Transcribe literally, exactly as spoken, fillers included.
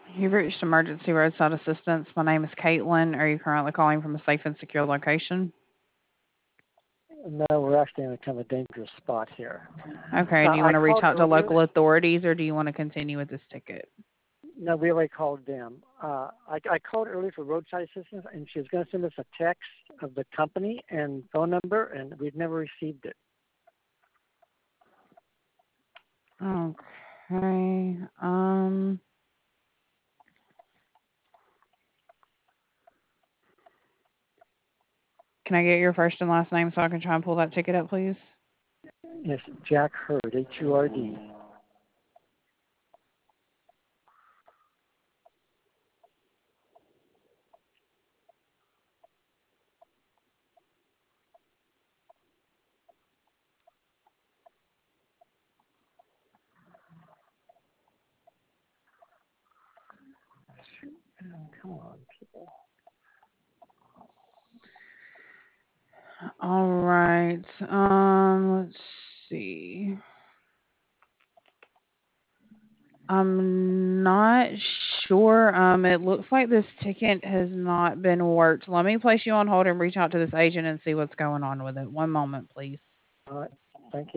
You've reached emergency roadside assistance. My name is Caitlin. Are you currently calling from a safe and secure location? No, we're actually in a kind of a dangerous spot here. Okay. Uh, Do you I want to reach called out to earlier. local authorities or do you want to continue with this ticket? No, we already called them. Uh, I, I called earlier for roadside assistance, and she was going to send us a text of the company and phone number, and we've never received it. Okay. Um, can I get your first and last name so I can try and pull that ticket up, please? Yes, Jack Hurd, H U R D. Come on, people. All right. Um, let's see. I'm not sure. Um, it looks like this ticket has not been worked. Let me place you on hold and reach out to this agent and see what's going on with it. One moment, please. Uh,